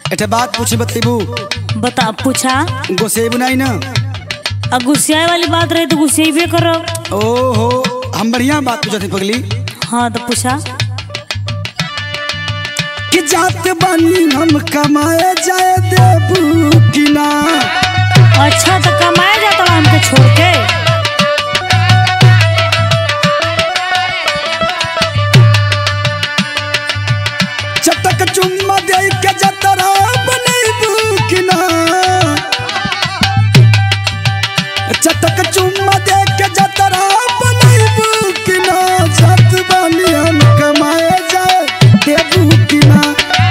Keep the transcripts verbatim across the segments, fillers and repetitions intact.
एटे बात पूछे बतेबू। बता पूछा। गुस्सेबू नहीं ना? अब गुस्साए वाली बात रही तो गुस्सेबे करो। ओहो हम बढ़िया बात पूछा थी पगली। हाँ तो पूछा कि जात बानी हम कमाए जाए देबू कि ना। अच्छा तो कमाए जाता हमको छोड़ के। चटक चुम्मा दे के जतरा बनेबू कि ना। चटक चुम्मा दे के जतरा बनेबू कि ना। जात बानी हम कमाए जाए देबू कि ना।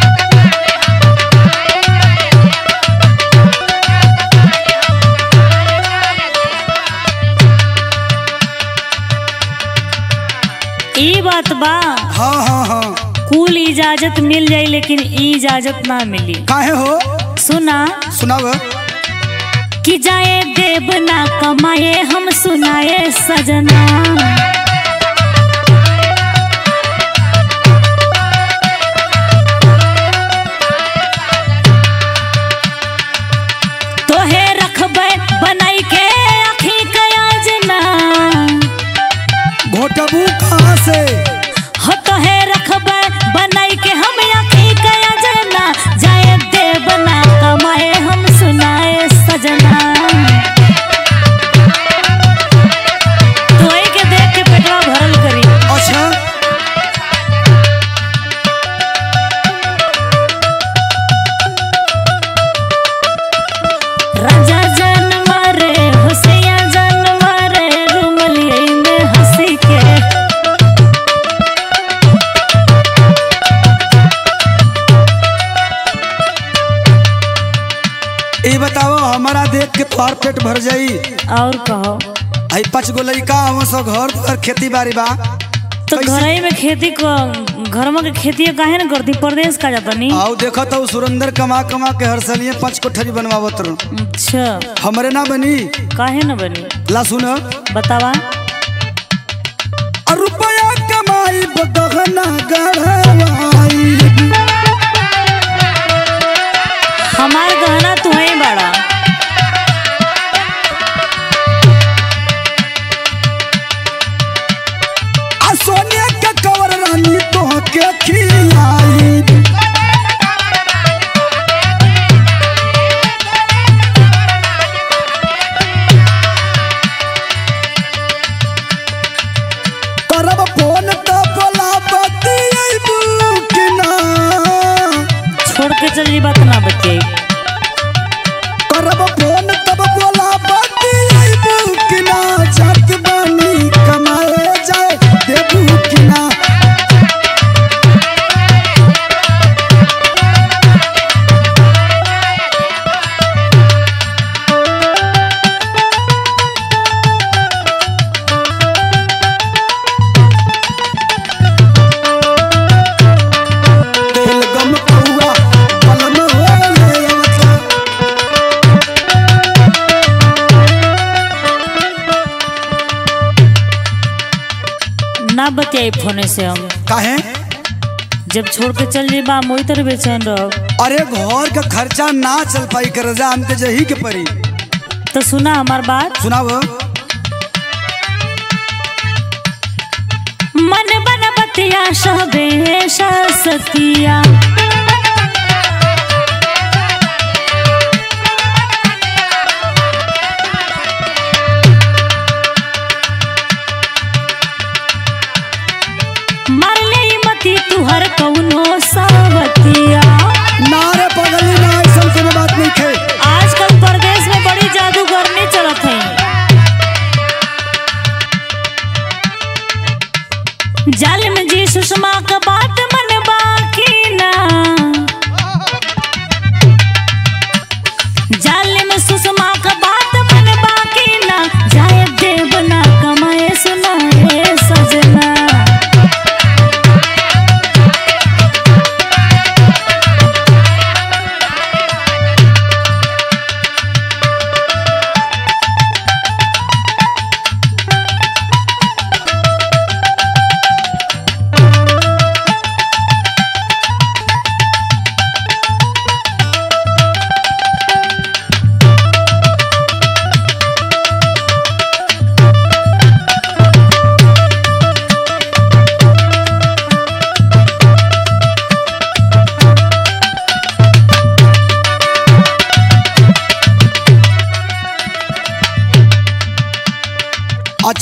ई बात बा। हाँ हाँ हाँ कुल इजाजत मिल जाई लेकिन ई इजाजत ना मिली। काहे हो? सुना सुनाव। कि जाए देव ना कमाए हम सुनाए सजना। तोहे रखबे बनाई के आखी कयाजना। घोटबू कहाँ से? हो तोहे रखबे बनाई के हम आखी कयाजना। जाए देव ना कमाए हम सुनाए सजना। तोही के देख के पेटवा भरल करी। अच्छा राजा जानवरे होशिया जानवरे रुमलिए में हंसी के। ये बताओ हमारा देख के तोहार पेट भर जाई। और कहो आई पाँच गो लड़का हम सब घर पर खेती बाड़ी बा तो कैसे? घर में खेती को घर में के खेती काहे न करती परदेश का जाता नहीं। आओ देखो तो सुरेंद्र कमा कमा के हर साल पाँच कोठरी बनवावत रहो। अच्छा हमरे ना बनी। काहे न बनी ला सुन। बतावा। और रुपया कमाई बदगना गढ़वाई। हमार गहना तू ही बड़ा। आ सोने के कवर रानी तो के खिलाई। करब फोन तो बोला बतियेबू कि ना। छोड़ के चल जी बात ना बच्चे। करब फोन तब बोला बतियेबू कि ना। जात बानी कमाए जाए देबू कि ना। तेल गम कौआ बलम होले अवता। ना बतियाई फोने से हम। काहे? जब छोड़ के चल जी बा मोई तर बेचैन रहो। अरे घर का खर्चा ना चल पाई कर्जा हमके जही के परी। तो सुना हमार बात। सुनाव। मन बन बतिया सबे सतिया। मरले मती तुहर कौनो सावतिया। नारे पगली ना ऐसा कोनो बात नहीं खे। आजकल परदेश में बड़ी जादूगरनी चलत है। जालिम जी सुषमा का बात मन बाकी ना।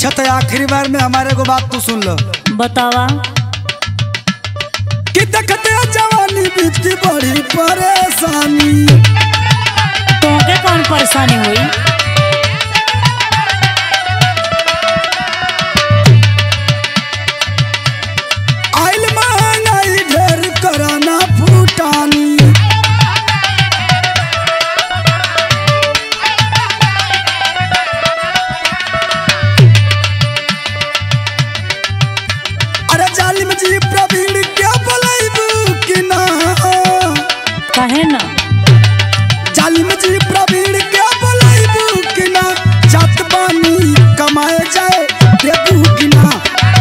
अच्छा तो आखिरी बार में हमारे को बात तू सुन लो। बतावा। कि देखते जवानी बीती बड़ी परेशानी। तोके कौन परेशानी हुई? आइल महंगाई ढेर कराना फूटानी। अरे जालिम जी प्रवीण क्या बोलाइबू कि ना? कहे ना जालिम जी प्रवीण क्या बोलाइबू कि ना? जात बानी कमाए जाए देबू कि ना?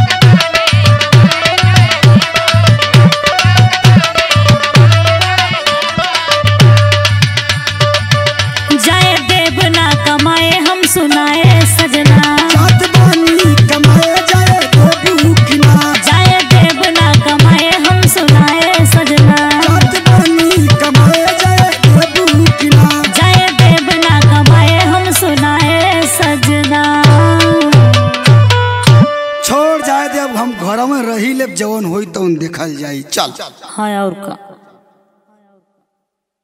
जाए देव ना कमाए हम सुनाए सजना। जात बानी कमाए जाए देबू कि ना? जाए देव ना कमाए हम सुनाए सजना। जात बानी कमाए जाए देबू कि ना? जाए देव ना कमाए हम सुनाए सजना। छोड़ जाए दे, अब हम घर में रही ले, जवन होई तो देखल जाई। चल हाँ और का।